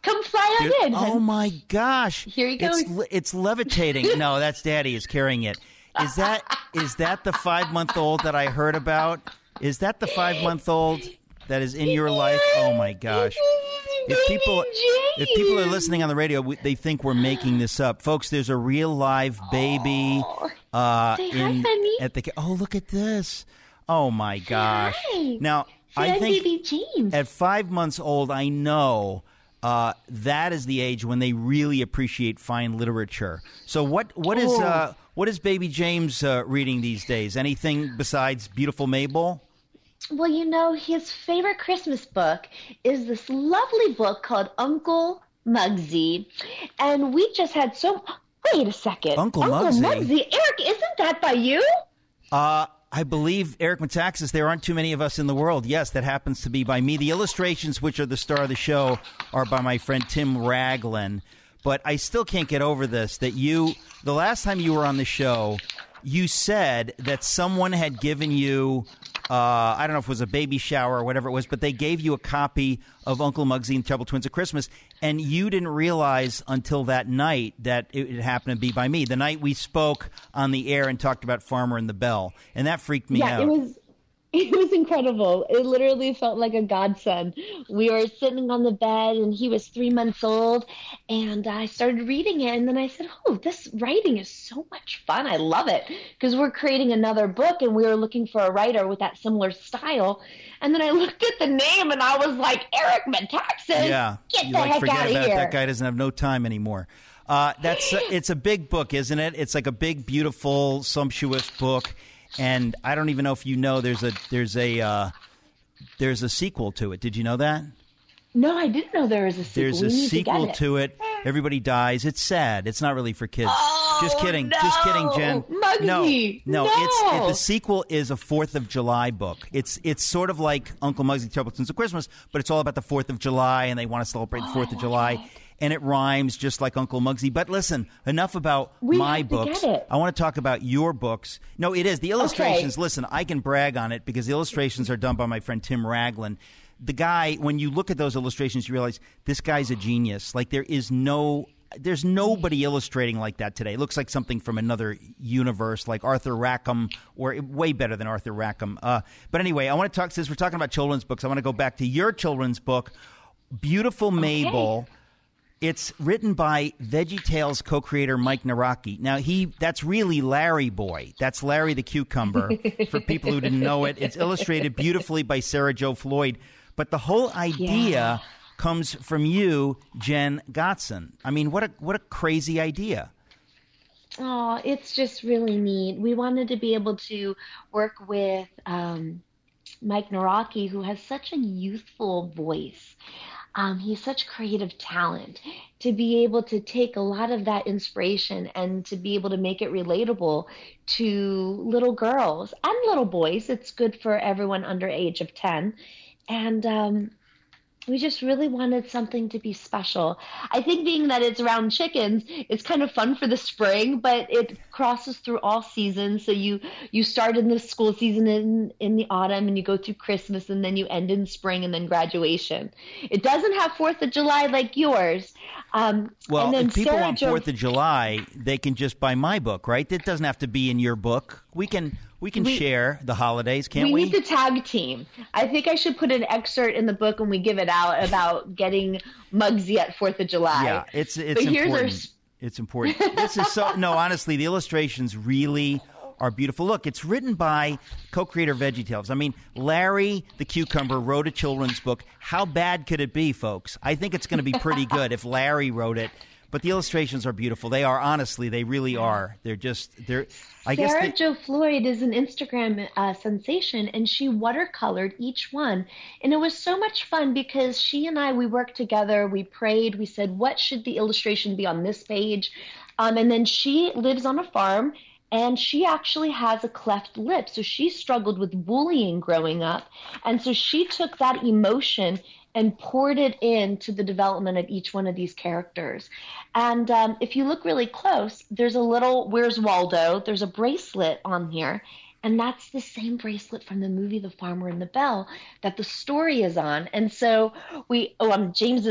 Come fly on There- in. oh my gosh! Here he goes. It's, le- it's levitating. No, that's Daddy is carrying it. Is that is that the five month old that I heard about? Is that the five month old that is in your life? Oh my gosh! If people if people are listening on the radio, we- they think we're making this up, folks. There's a real live baby uh, Say hi, in honey. at the. Oh, look at this! Oh my gosh! Hi. Now Say I hi, think baby James. at five months old, I know. Uh, that is the age when they really appreciate fine literature. So what what is Oh. uh, what is baby James uh, reading these days? Anything besides Beautiful Mabel? Well, you know, his favorite Christmas book is this lovely book called Uncle Muggsy. And we just had so... Wait a second. Uncle Uncle Muggsy? Muggsy. Eric, isn't that by you? Uh, I believe, Eric Metaxas, there aren't too many of us in the world. Yes, that happens to be by me. The illustrations, which are the star of the show, are by my friend Tim Raglan. But I still can't get over this, that you, the last time you were on the show, you said that someone had given you, uh, I don't know if it was a baby shower or whatever it was, but they gave you a copy of Uncle Muggsy and the Terrible Twins of Christmas, and you didn't realize until that night that it, it happened to be by me. The night we spoke on the air and talked about Farmer and the Bell, and that freaked me yeah, out. it was... It was incredible. It literally felt like a godsend. We were sitting on the bed, and he was three months old, and I started reading it, and then I said, oh, this writing is so much fun. I love it, because we're creating another book, and we were looking for a writer with that similar style. And then I looked at the name, and I was like, Eric Metaxas, Yeah, get you the like heck forget out of about it. here. That guy doesn't have no time anymore. Uh, that's uh, it's a big book, isn't it? It's like a big, beautiful, sumptuous book. And I don't even know if you know there's a there's a uh, there's a sequel to it. Did you know that? No, I didn't know there was a sequel. There's We a need sequel to, get it. to it. Everybody dies. It's sad. It's not really for kids. Oh, just kidding. no. Just kidding, Jen. Muggsy, no, no. no. It's it, the sequel is a Fourth of July book. It's it's sort of like Uncle Muggsy, Terrible Twins of Christmas, but it's all about the Fourth of July, and they want to celebrate the Fourth of July. And it rhymes just like Uncle Muggsy. But listen, enough about We my have to books. get it. I want to talk about your books. No, it is. The illustrations, listen, I can brag on it because the illustrations are done by my friend Tim Raglan. The guy, when you look at those illustrations, you realize this guy's a genius. Like there is no... There's nobody illustrating like that today. It looks like something from another universe, like Arthur Rackham, or way better than Arthur Rackham. Uh, but anyway, I want to talk, since we're talking about children's books, I want to go back to your children's book, Beautiful Mabel. Okay. It's written by VeggieTales co-creator Mike Naraki. Now, he that's really Larry Boy. That's Larry the Cucumber, for people who didn't know it. It's illustrated beautifully by Sarah Jo Floyd. But the whole idea Yeah. comes from you, Jen Gotzon. I mean, what a what a crazy idea. Oh, it's just really neat. We wanted to be able to work with um, Mike Naraki, who has such a youthful voice. Um, he's such creative talent, to be able to take a lot of that inspiration and to be able to make it relatable to little girls and little boys. It's good for everyone under age of ten. And um, we just really wanted something to be special. I think being that it's around chickens, it's kind of fun for the spring, but it crosses through all seasons. So you, you start in the school season in, in the autumn, and you go through Christmas, and then you end in spring, and then graduation. It doesn't have Fourth of July like yours. Um, Well, and then if people Sarah want Jo- Fourth of July, they can just buy my book, right? It doesn't have to be in your book. We can we can We- share the holidays, can't we we? need the tag team. I think I should put an excerpt in the book when we give it out about getting Muggsy at Fourth of July. Yeah, it's it's But here's our important. s- It's important. This is so no, honestly, the illustrations really are beautiful. Look, it's written by co-creator VeggieTales. I mean, Larry the Cucumber wrote a children's book. How bad could it be, folks? I think it's going to be pretty good if Larry wrote it. But the illustrations are beautiful. They are, honestly, they really are. They're just they're. I guess Sarah they, Jo Floyd is an Instagram uh, sensation, and she watercolored each one. And it was so much fun because she and I, we worked together, we prayed, we said, what should the illustration be on this page? Um, and then she lives on a farm, and she actually has a cleft lip. So she struggled with bullying growing up. And so she took that emotion and poured it into the development of each one of these characters. And um, if you look really close, there's a little, where's Waldo? There's a bracelet on here. And that's the same bracelet from the movie The Farmer and the Bell that the story is on. And so we, oh, um, James's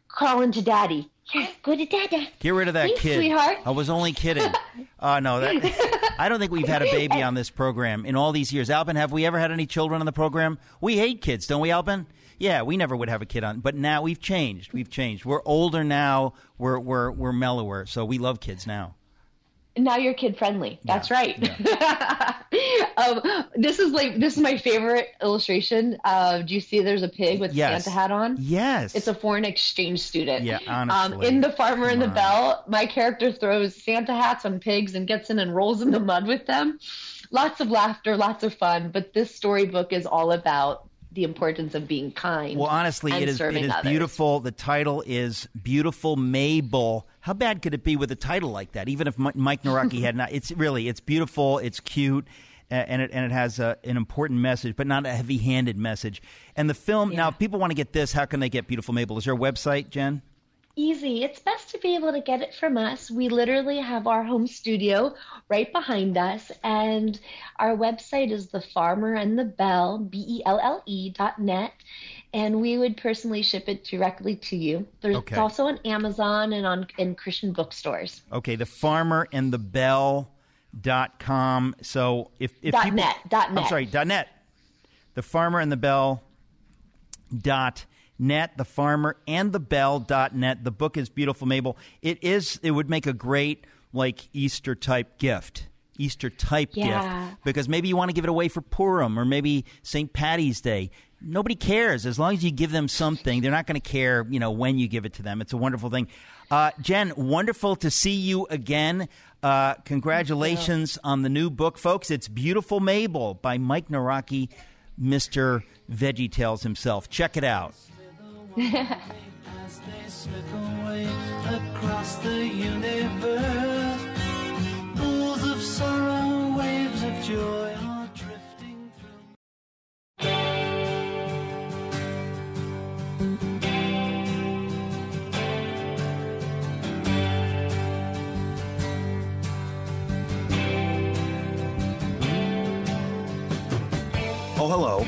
crawling to daddy. Here, go to dada. Get rid of that Thanks, kid. Sweetheart. I was only kidding. Uh, no, that, I don't think we've had a baby on this program in all these years. Albin, have we ever had any children on the program? We hate kids, don't we, Albin? Yeah, we never would have a kid on. But now we've changed. We've changed. We're older now. We're we're we're mellower. So we love kids now. Now you're kid friendly. That's yeah. right. Yeah. um, this is like this is my favorite illustration. Uh, do you see? There's a pig with yes. Santa hat on. Yes, it's a foreign exchange student. Yeah, honestly. Um, in The Farmer and the Belle, my character throws Santa hats on pigs and gets in and rolls in the mud with them. Lots of laughter, lots of fun. But this storybook is all about the importance of being kind. Well, honestly, and it is it is others. beautiful. The title is Beautiful Mabel. How bad could it be with a title like that? Even if Mike Nawrocki had not, it's really it's beautiful. It's cute, and it and it has a, an important message, but not a heavy-handed message. And the film yeah. now, if people want to get this, how can they get Beautiful Mabel? Is there a website, Jen? Easy. It's best to be able to get it from us. We literally have our home studio right behind us, and our website is The Farmer and the Belle, B E L L E dot net, and we would personally ship it directly to you. There's okay. It's also on Amazon and on in Christian bookstores. Okay, The Farmer and the Belle dot com. So if if dot people, net dot net. I'm sorry, dot net. The Farmer and the Belle dot net, the farmer and the bell dot net. The book is Beautiful Mabel. It is it would make a great like Easter type gift. Easter type yeah. gift. Because maybe you want to give it away for Purim or maybe Saint Patty's Day. Nobody cares. As long as you give them something, they're not going to care, you know, when you give it to them. It's a wonderful thing. Uh, Jen, wonderful to see you again. Uh, congratulations on the new book, folks. It's Beautiful Mabel by Mike Nawrocki, Mister VeggieTales himself. Check it out. As they slip away across the universe, pools of sorrow, waves of joy are drifting through. Oh, hello.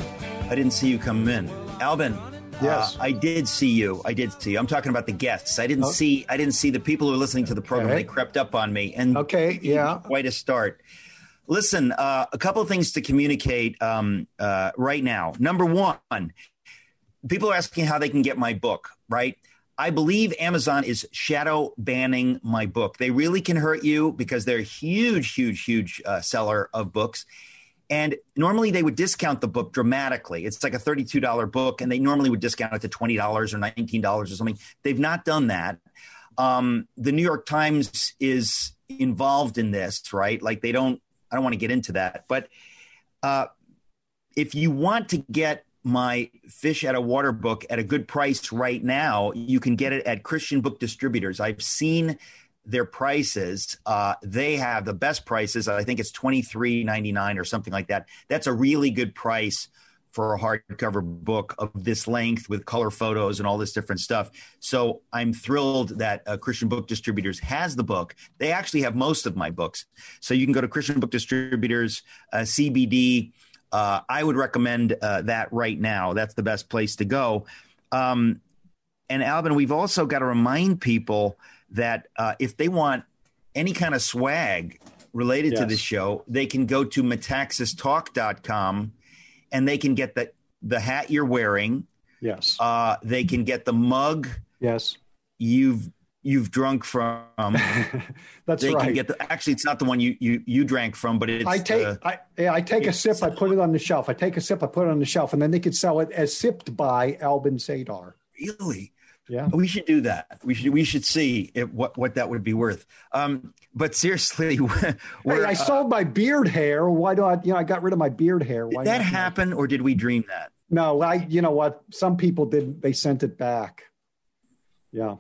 I didn't see you come in. Albin. Yes, uh, I did see you. I did see you. I'm talking about the guests. I didn't oh. see. I didn't see the people who are listening to the program. Okay. They crept up on me, and okay, yeah, quite a start. Listen, uh, a couple of things to communicate um, uh, right now. Number one, people are asking how they can get my book. Right, I believe Amazon is shadow banning my book. They really can hurt you because they're a huge, huge, huge uh, seller of books. And normally they would discount the book dramatically. It's like a thirty-two dollars book, and they normally would discount it to twenty dollars or nineteen dollars or something. They've not done that. Um, the New York Times is involved in this, right? Like they don't – I don't want to get into that. But uh, if you want to get my Fish Out of Water book at a good price right now, you can get it at Christian Book Distributors. I've seen – their prices. Uh, they have the best prices. I think it's twenty-three ninety-nine or something like that. That's a really good price for a hardcover book of this length with color photos and all this different stuff. So I'm thrilled that uh, Christian Book Distributors has the book. They actually have most of my books. So you can go to Christian Book Distributors, uh, C B D. Uh, I would recommend uh, that right now. That's the best place to go. Um, and Albin, we've also got to remind people that uh, if they want any kind of swag related yes. to this show, they can go to metaxas talk dot com and they can get the, the hat you're wearing. Yes. Uh, they can get the mug. Yes. You've you've drunk from. That's they right. Can get the, actually, it's not the one you, you, you drank from, but it's. I take uh, I yeah, I take a sip. I put it on the shelf. I take a sip. I put it on the shelf, and then they could sell it as sipped by Albin Sadar. Really? Yeah, we should do that. We should we should see if, what what that would be worth. Um, but seriously, hey, I uh, sold my beard hair. Why do I? You know, I got rid of my beard hair. Why did that happen, or did we dream that? No, I. You know what? Some people did. They sent it back. Yeah,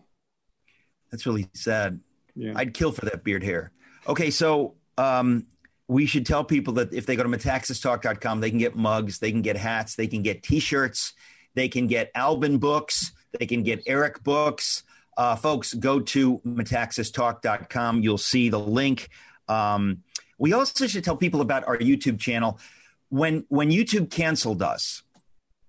that's really sad. Yeah, I'd kill for that beard hair. Okay, so um, we should tell people that if they go to metaxas talk dot com, they can get mugs, they can get hats, they can get T-shirts, they can get Albin books. They can get Eric books. Uh, folks, go to metaxas talk dot com. You'll see the link. Um, we also should tell people about our YouTube channel. When when YouTube canceled us,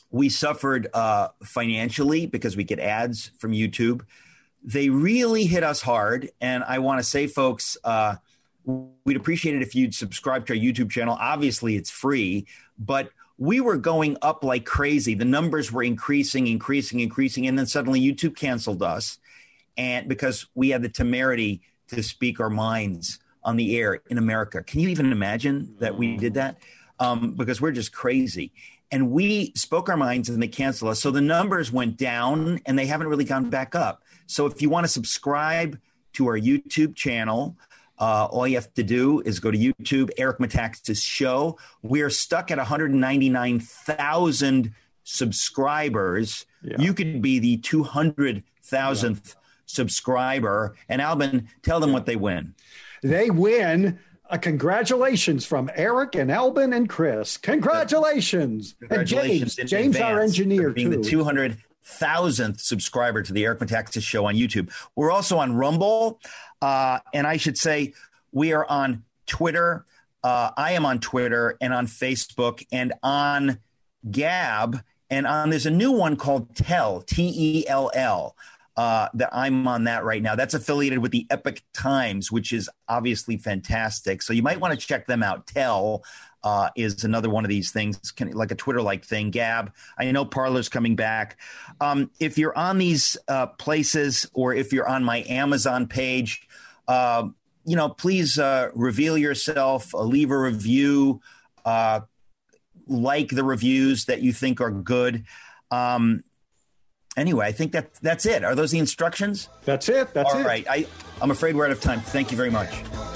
we suffered uh, financially because we get ads from YouTube. They really hit us hard. And I want to say, folks, uh, we'd appreciate it if you'd subscribe to our YouTube channel. Obviously, it's free, but we were going up like crazy. The numbers were increasing, increasing, increasing. And then suddenly YouTube canceled us. And because we had the temerity to speak our minds on the air in America. Can you even imagine that we did that? Um, because we're just crazy. And we spoke our minds and they canceled us. So the numbers went down and they haven't really gone back up. So if you want to subscribe to our YouTube channel, uh, all you have to do is go to YouTube, Eric Metaxas Show. We're stuck at one hundred ninety-nine thousand subscribers. Yeah. You could be the two hundred thousandth yeah. subscriber. And Albin, tell them what they win. They win a congratulations from Eric and Albin and Chris. Congratulations. Congratulations. And James, James our engineer, being too. the two hundred thousandth subscriber to the Eric Metaxas Show on YouTube. We're also on Rumble. Uh, and I should say we are on Twitter. Uh, I am on Twitter and on Facebook and on Gab. And on there's a new one called Tell, T E L L. Uh, that I'm on that right now. That's affiliated with the Epic Times, which is obviously fantastic. So you might want to check them out. Tell uh, is another one of these things, can, like a Twitter-like thing. Gab, I know Parler's coming back. Um, if you're on these uh, places or if you're on my Amazon page, uh, you know, please uh, reveal yourself, uh, leave a review, uh, like the reviews that you think are good. Um Anyway, I think that that's it. Are those the instructions? That's it. That's All it. All right. I, I'm afraid we're out of time. Thank you very much.